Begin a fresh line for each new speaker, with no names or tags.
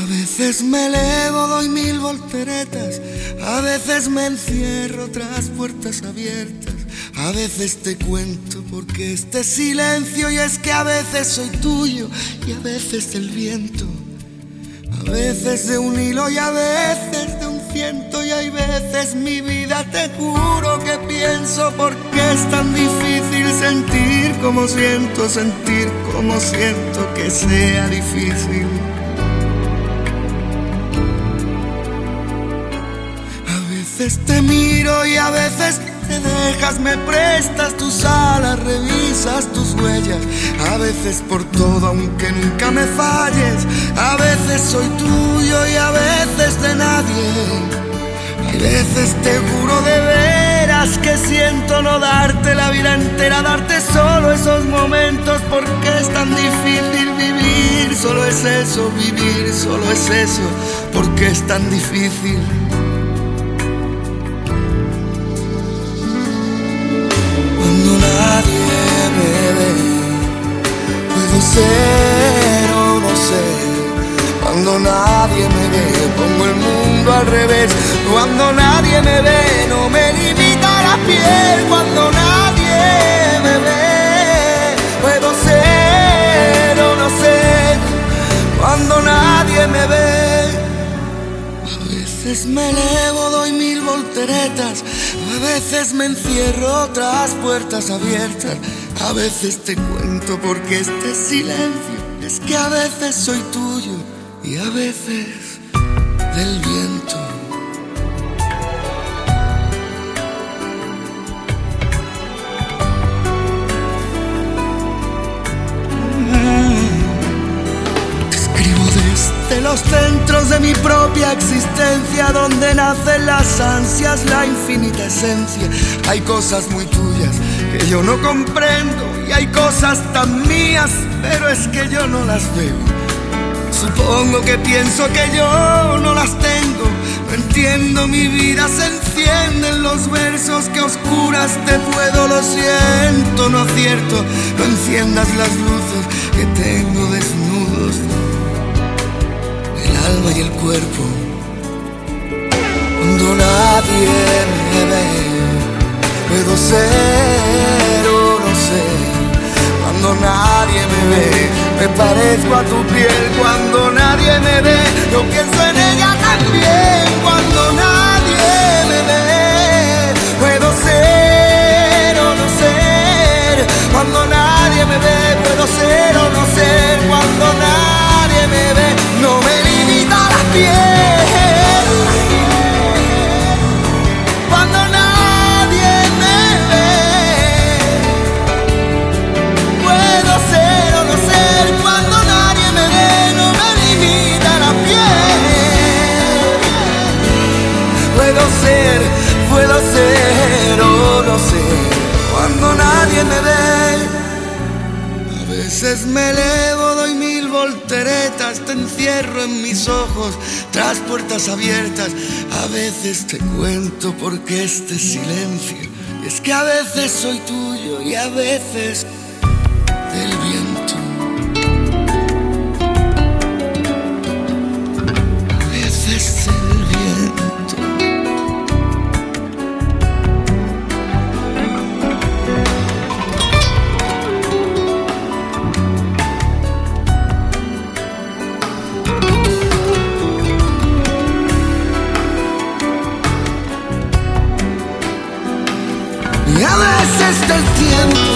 veces me elevo, doy 1000 volteretas, a veces me encierro tras puertas abiertas, a veces te cuento porque este silencio, y es que a veces soy tuyo y a veces del viento, a veces de un hilo y a veces de un ciento, y hay veces mi vida te juro que pienso porque es tan difícil sentir como siento que sea difícil. A veces te miro y a veces te dejas, me prestas tus alas, revisas tus huellas, a veces por todo aunque nunca me falles, a veces soy tuyo y a veces de nadie. Hay veces te juro de veras que siento no darte la vida entera, darte solo esos momentos porque es tan difícil vivir, solo es eso, vivir, solo es eso, porque es tan difícil. Cuando nadie me ve, puedo ser o no ser. Cuando nadie me ve, pongo el mundo al revés. Cuando nadie me ve, no me limita la piel. Cuando nadie me ve, puedo ser o no ser. Cuando nadie me ve, a veces me elevo, doy 1000 volteretas, a veces me encierro tras puertas abiertas, a veces te cuento porque este silencio, es que a veces soy tuyo y a veces del viento. Te escribo desde los centros de mi propia existencia, donde nacen las ansias, la infinita esencia. Hay cosas muy tuyas que yo no comprendo y hay cosas tan mías, pero es que yo no las veo. Supongo que pienso que yo no las tengo, no entiendo, mi vida se enciende en los versos que oscuras te puedo, lo siento, no acierto, no enciendas las luces que tengo desnudos, el alma y el cuerpo. Cuando nadie me ve, puedo ser o no ser. Cuando nadie me ve, me parezco a tu piel. Cuando nadie me ve, yo pienso en ella también. Cuando nadie me ve, puedo ser o no ser. Cuando nadie me ve, puedo ser o no ser. Cuando nadie me ve, no me limita la piel. Cuando nadie me ve, puedo ser o no ser. Cuando nadie me ve, no me limita la piel. Puedo ser o no ser. Cuando nadie me ve, a veces me elevo, doy 1000 volteretas, te encierro en mis ojos tras puertas abiertas, a veces te cuento porque este silencio, es que a veces soy tuyo y a veces del viento. A veces del viento. Y a veces del tiempo.